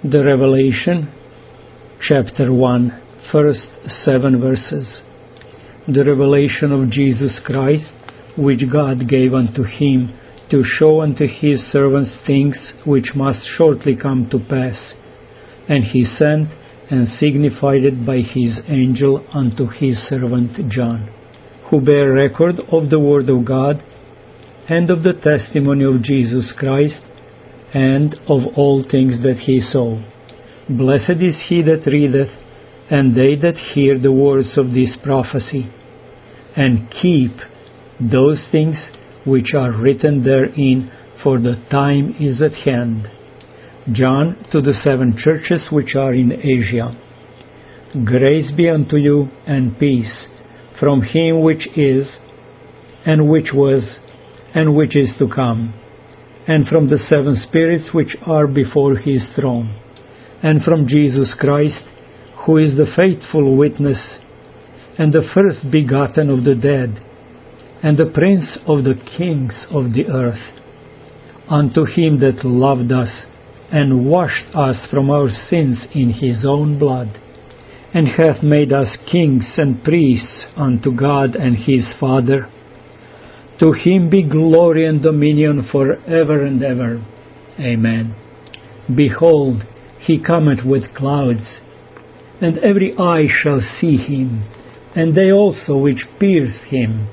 The Revelation, chapter 1, first 7 verses. The revelation of Jesus Christ, which God gave unto him, to show unto his servants things which must shortly come to pass. And he sent and signified it by his angel unto his servant John, who bare record of the word of God, and of the testimony of Jesus Christ, and of all things that he saw. Blessed is he that readeth, and they that hear the words of this prophecy, and keep those things which are written therein, for the time is at hand. John, to the 7 churches which are in Asia. Grace be unto you, and peace, from him which is, and which was, and which is to come, and from the 7 spirits which are before his throne, and from Jesus Christ, who is the faithful witness, and the first begotten of the dead, and the prince of the kings of the earth, unto him that loved us, and washed us from our sins in his own blood, and hath made us kings and priests unto God and his Father. To him be glory and dominion for ever and ever. Amen. Behold, he cometh with clouds, and every eye shall see him, and they also which pierced him.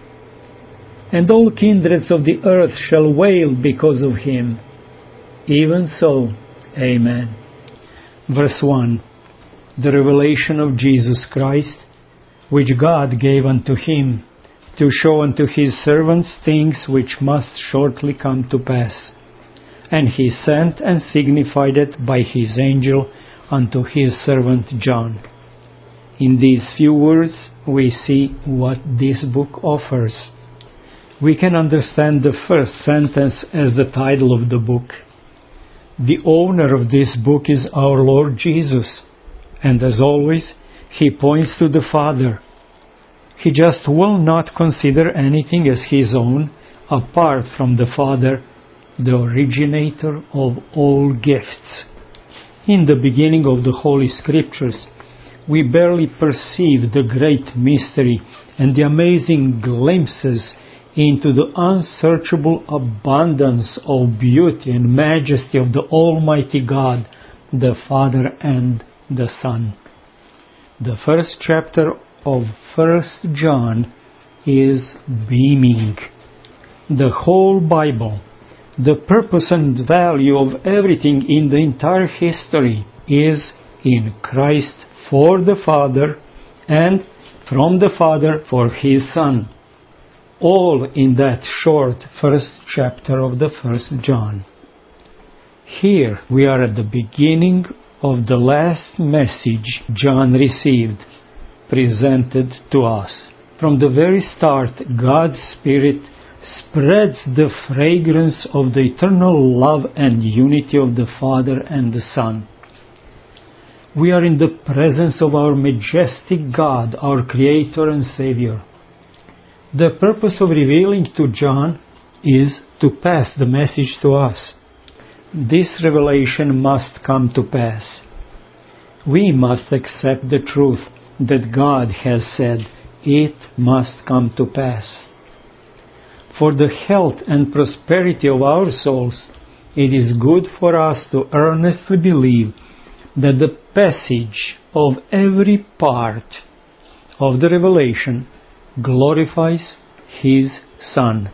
And all kindreds of the earth shall wail because of him. Even so, Amen. Verse 1. The revelation of Jesus Christ, which God gave unto him, to show unto his servants things which must shortly come to pass. And he sent and signified it by his angel unto his servant John. In these few words we see what this book offers. We can understand the first sentence as the title of the book. The owner of this book is our Lord Jesus, and as always, he points to the Father. He just will not consider anything as his own apart from the Father, the originator of all gifts. In the beginning of the Holy Scriptures, we barely perceive the great mystery and the amazing glimpses into the unsearchable abundance of beauty and majesty of the Almighty God, the Father and the Son. The first chapter of 1 John is beaming. The whole Bible, the purpose and value of everything in the entire history, is in Christ for the Father and from the Father for his Son. All in that short first chapter of the 1 John. Here we are at the beginning of the last message John received, presented to us. From the very start, God's Spirit spreads the fragrance of the eternal love and unity of the Father and the Son. We are in the presence of our majestic God, our Creator and Savior. The purpose of revealing to John is to pass the message to us. This revelation must come to pass. We must accept the truth that God has said. It must come to pass. For the health and prosperity of our souls, it is good for us to earnestly believe that the passage of every part of the revelation glorifies his Son.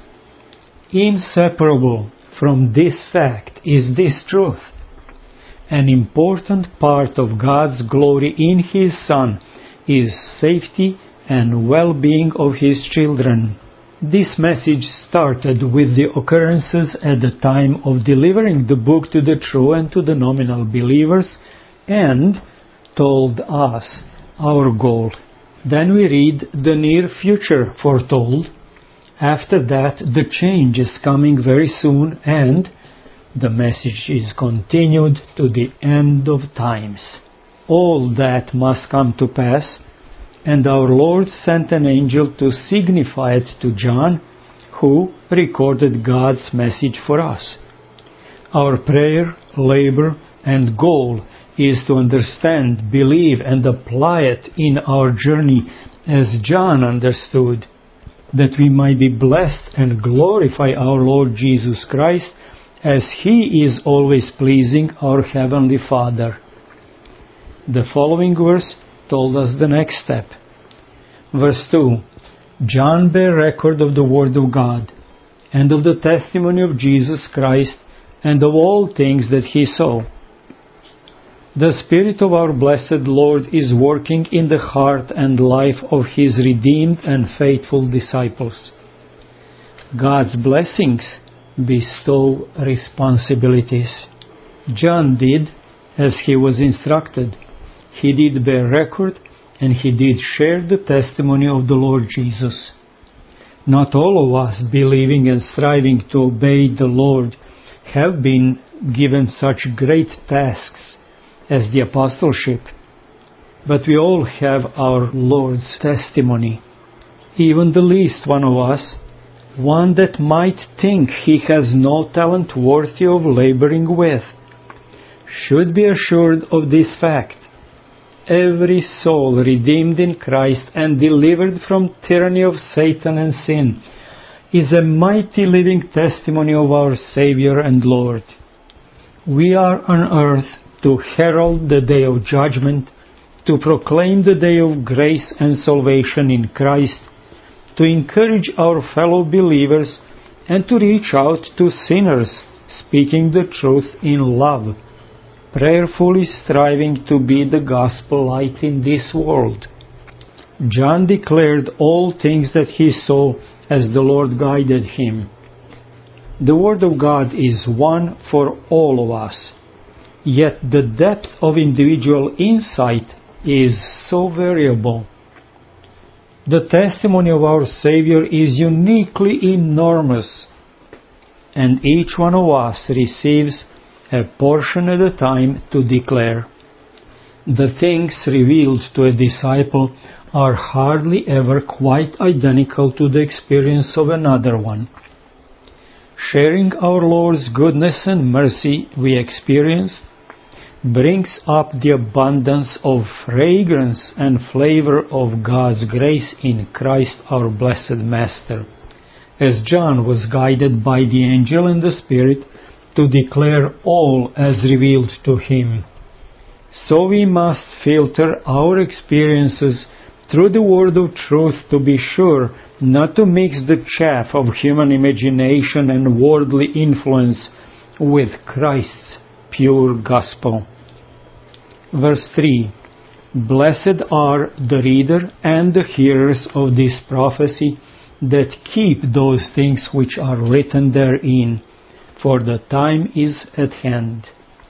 Inseparable from this fact is this truth. An important part of God's glory in his Son is safety and well-being of his children. This message started with the occurrences at the time of delivering the book to the true and to the nominal believers, and told us our goal. Then we read the near future foretold. After that, the change is coming very soon, and the message is continued to the end of times. All that must come to pass, and our Lord sent an angel to signify it to John, who recorded God's message for us. Our prayer, labor, and goal is to understand, believe, and apply it in our journey as John understood, that we might be blessed and glorify our Lord Jesus Christ as He is always pleasing our Heavenly Father. The following verse told us the next step. Verse 2. John bare record of the Word of God, and of the testimony of Jesus Christ, and of all things that he saw. The Spirit of our blessed Lord is working in the heart and life of His redeemed and faithful disciples. God's blessings bestow responsibilities. John did as he was instructed. He did bear record, and he did share the testimony of the Lord Jesus. Not all of us, believing and striving to obey the Lord, have been given such great tasks as the apostleship, but we all have our Lord's testimony. Even the least one of us, one that might think he has no talent worthy of laboring with, should be assured of this fact. Every soul redeemed in Christ and delivered from tyranny of Satan and sin is a mighty living testimony of our Savior and Lord. We are on earth to herald the day of judgment, to proclaim the day of grace and salvation in Christ, to encourage our fellow believers, and to reach out to sinners, speaking the truth in love, prayerfully striving to be the gospel light in this world. John declared all things that he saw as the Lord guided him. The Word of God is one for all of us, yet the depth of individual insight is so variable. The testimony of our Savior is uniquely enormous, and each one of us receives a portion at a time to declare. The things revealed to a disciple are hardly ever quite identical to the experience of another one. Sharing our Lord's goodness and mercy we experience brings up the abundance of fragrance and flavor of God's grace in Christ our blessed Master, as John was guided by the angel and the Spirit to declare all as revealed to him. So we must filter our experiences through the word of truth to be sure not to mix the chaff of human imagination and worldly influence with Christ's pure gospel. Verse 3. Blessed are the reader and the hearers of this prophecy that keep those things which are written therein, for the time is at hand.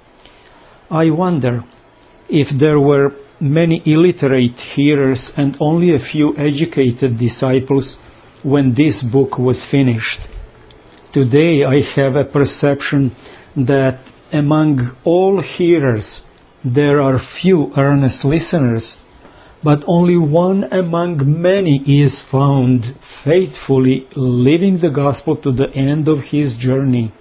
I wonder if there were many illiterate hearers and only a few educated disciples when this book was finished. Today I have a perception that among all hearers there are few earnest listeners, but only one among many is found faithfully living the gospel to the end of his journey.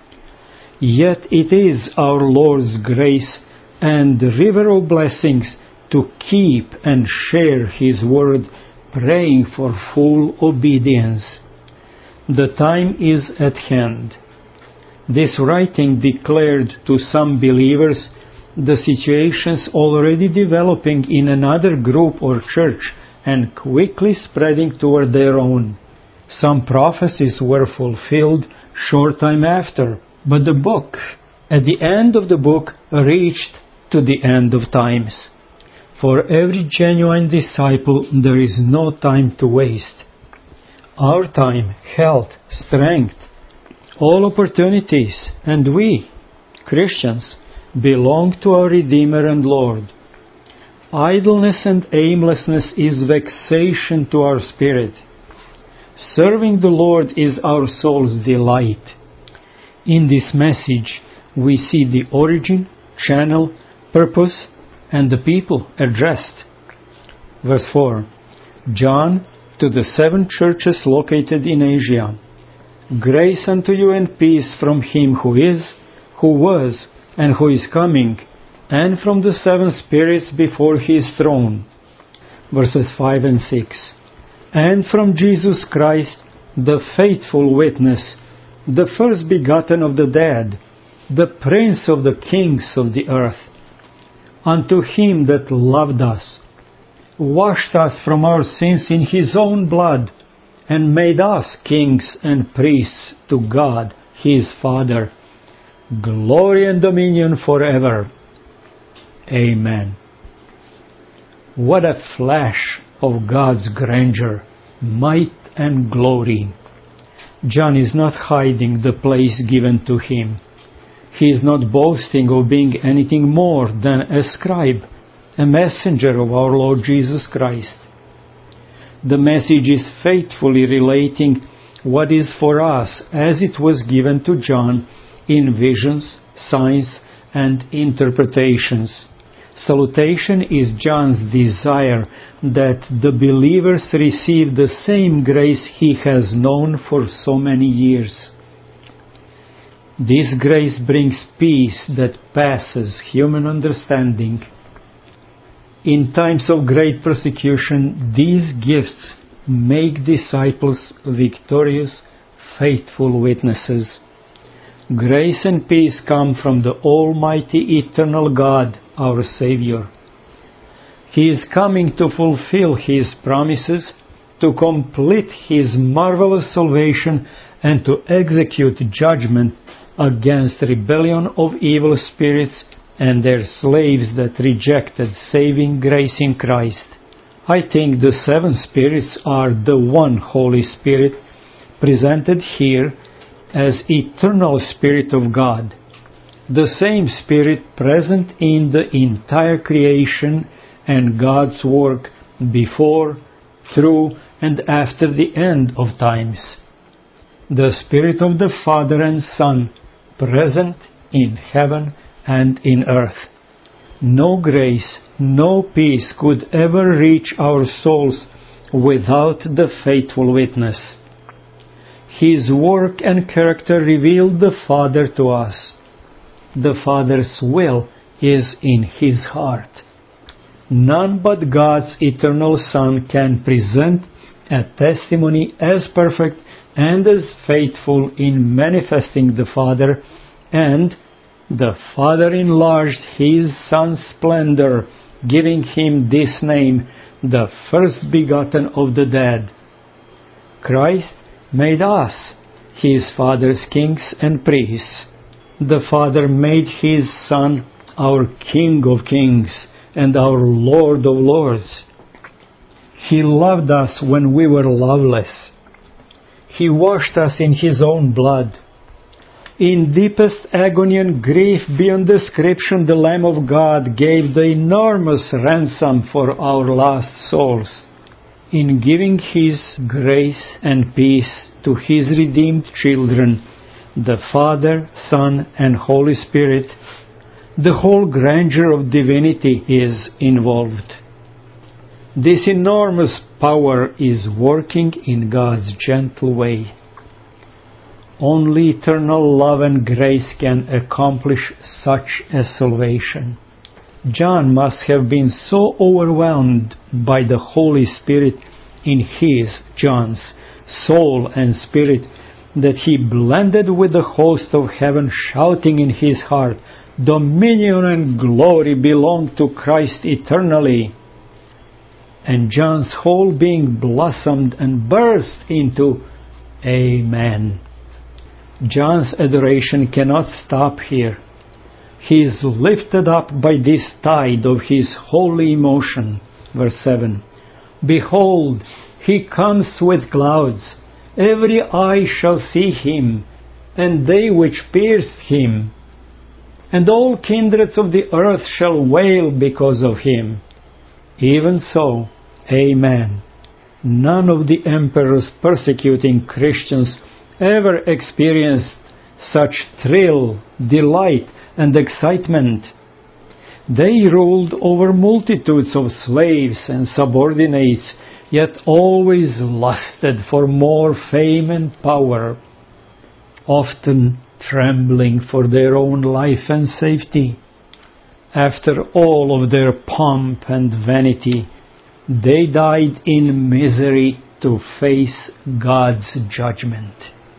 Yet it is our Lord's grace and river of blessings to keep and share His word, praying for full obedience. The time is at hand. This writing declared to some believers the situations already developing in another group or church and quickly spreading toward their own. Some prophecies were fulfilled short time after, but the book, at the end of the book, reached to the end of times. For every genuine disciple there is no time to waste. Our time, health, strength, all opportunities, and we, Christians, belong to our Redeemer and Lord. Idleness and aimlessness is vexation to our spirit. Serving the Lord is our soul's delight. In this message, we see the origin, channel, purpose, and the people addressed. Verse 4. John, to the 7 churches located in Asia. Grace unto you and peace from Him who is, who was, and who is coming, and from the 7 spirits before his throne. Verses 5 and 6. And from Jesus Christ, the faithful witness, the first begotten of the dead, the Prince of the kings of the earth, unto him that loved us, washed us from our sins in his own blood, and made us kings and priests to God, his Father, glory and dominion forever. Amen. What a flash of God's grandeur, might and glory! John is not hiding the place given to him. He is not boasting of being anything more than a scribe, a messenger of our Lord Jesus Christ. The message is faithfully relating what is for us as it was given to John in visions, signs, and interpretations. Salutation is John's desire that the believers receive the same grace he has known for so many years. This grace brings peace that passes human understanding. In times of great persecution, these gifts make disciples victorious, faithful witnesses. Grace and peace come from the Almighty Eternal God, our Savior. He is coming to fulfill His promises, to complete His marvelous salvation, and to execute judgment against rebellion of evil spirits and their slaves that rejected saving grace in Christ. I think the 7 spirits are the one Holy Spirit, presented here as eternal Spirit of God, the same Spirit present in the entire creation and God's work before, through, and after the end of times. The Spirit of the Father and Son, present in heaven and in earth. No grace, no peace could ever reach our souls without the faithful witness. His work and character revealed the Father to us. The Father's will is in His heart. None but God's eternal Son can present a testimony as perfect and as faithful in manifesting the Father, and the Father enlarged His Son's splendor, giving Him this name, the first begotten of the dead. Christ made us His Father's kings and priests. The Father made His Son our King of kings and our Lord of lords. He loved us when we were loveless. He washed us in His own blood. In deepest agony and grief beyond description, the Lamb of God gave the enormous ransom for our lost souls. In giving His grace and peace to His redeemed children, the Father, Son, and Holy Spirit, the whole grandeur of divinity is involved. This enormous power is working in God's gentle way. Only eternal love and grace can accomplish such a salvation. John must have been so overwhelmed by the Holy Spirit in his, John's, soul and spirit that he blended with the host of heaven, shouting in his heart, "Dominion and glory belong to Christ eternally." And John's whole being blossomed and burst into Amen. John's adoration cannot stop here. He is lifted up by this tide of his holy emotion. Verse 7. Behold, he comes with clouds. Every eye shall see him, and they which pierced him. And all kindreds of the earth shall wail because of him. Even so, Amen. None of the emperors persecuting Christians ever experienced such thrill, delight, and excitement. They ruled over multitudes of slaves and subordinates, yet always lusted for more fame and power. Often trembling for their own life and safety. After all of their pomp and vanity, they died in misery to face God's judgment.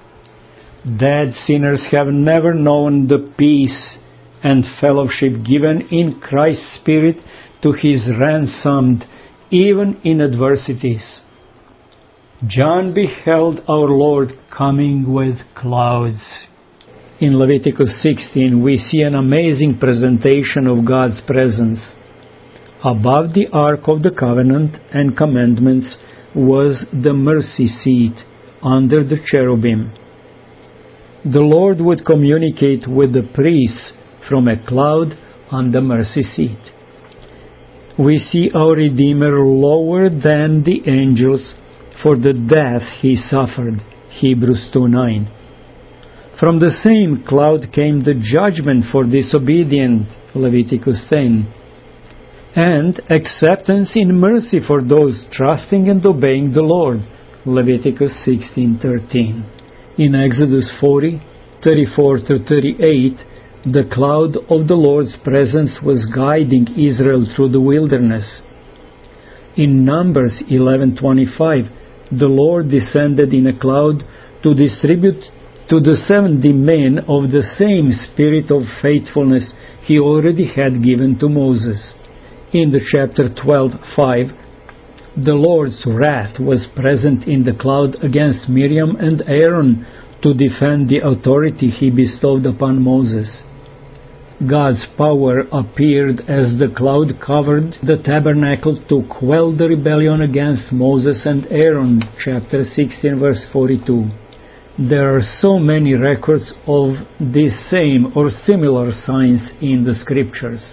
Dead sinners have never known the peace and fellowship given in Christ's Spirit to His ransomed, even in adversities. John beheld our Lord coming with clouds. In Leviticus 16, we see an amazing presentation of God's presence. Above the Ark of the Covenant and Commandments was the mercy seat under the cherubim. The Lord would communicate with the priests from a cloud on the mercy seat. We see our Redeemer lower than the angels for the death He suffered, Hebrews 2:9. From the same cloud came the judgment for disobedient, Leviticus 10, and acceptance in mercy for those trusting and obeying the Lord, Leviticus 16:13. In Exodus 40:34-38, the cloud of the Lord's presence was guiding Israel through the wilderness. In Numbers 11:25, the Lord descended in a cloud to distribute to the 70 men of the same spirit of faithfulness He already had given to Moses. In the chapter 12:5, the Lord's wrath was present in the cloud against Miriam and Aaron to defend the authority He bestowed upon Moses. God's power appeared as the cloud covered the tabernacle to quell the rebellion against Moses and Aaron, chapter 16, verse 42. There are so many records of this same or similar signs in the Scriptures.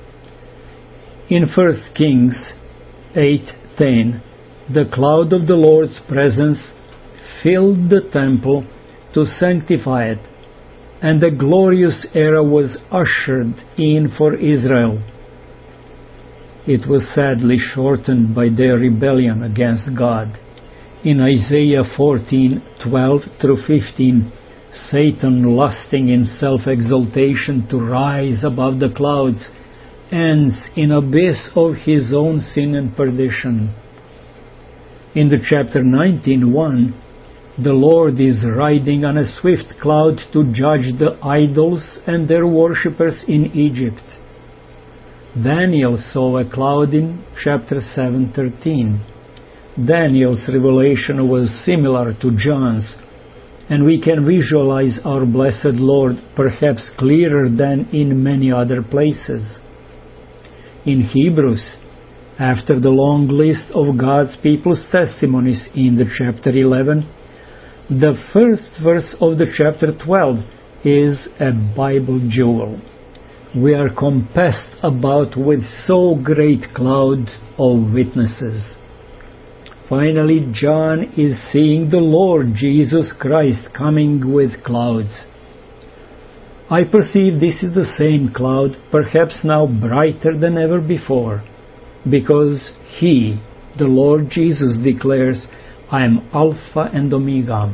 In 1 Kings 8:10, the cloud of the Lord's presence filled the temple to sanctify it, and a glorious era was ushered in for Israel. It was sadly shortened by their rebellion against God. In Isaiah 14:12-15, Satan, lusting in self-exaltation to rise above the clouds, ends in abyss of his own sin and perdition. In the chapter 19:1, the Lord is riding on a swift cloud to judge the idols and their worshippers in Egypt. Daniel saw a cloud in chapter 7:13. Daniel's revelation was similar to John's, and we can visualize our blessed Lord perhaps clearer than in many other places. In Hebrews, after the long list of God's people's testimonies in the chapter 11, the first verse of the chapter 12 is a Bible jewel. We are compassed about with so great cloud of witnesses. Finally, John is seeing the Lord Jesus Christ coming with clouds. I perceive this is the same cloud, perhaps now brighter than ever before, because He, the Lord Jesus, declares, I am Alpha and Omega.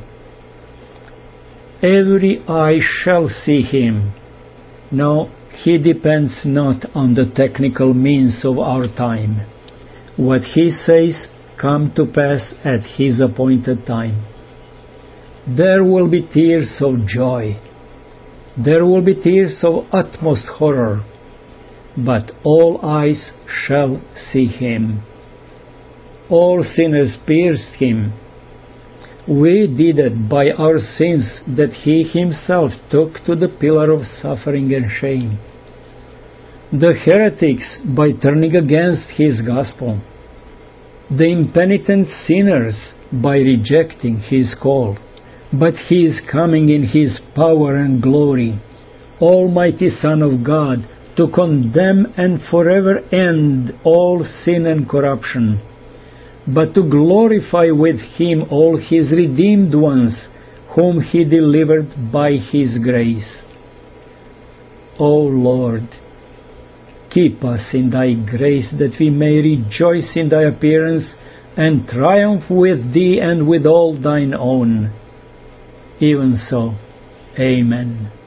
Every eye shall see Him. No, He depends not on the technical means of our time. What He says come to pass at His appointed time. There will be tears of joy. There will be tears of utmost horror, but all eyes shall see Him. All sinners pierced Him. We did it by our sins that He Himself took to the pillar of suffering and shame. The heretics by turning against His gospel. The impenitent sinners by rejecting His call. But He is coming in His power and glory, Almighty Son of God, to condemn and forever end all sin and corruption, but to glorify with Him all His redeemed ones, whom He delivered by His grace. O Lord, keep us in Thy grace, that we may rejoice in Thy appearance and triumph with Thee and with all Thine own. Even so, Amen.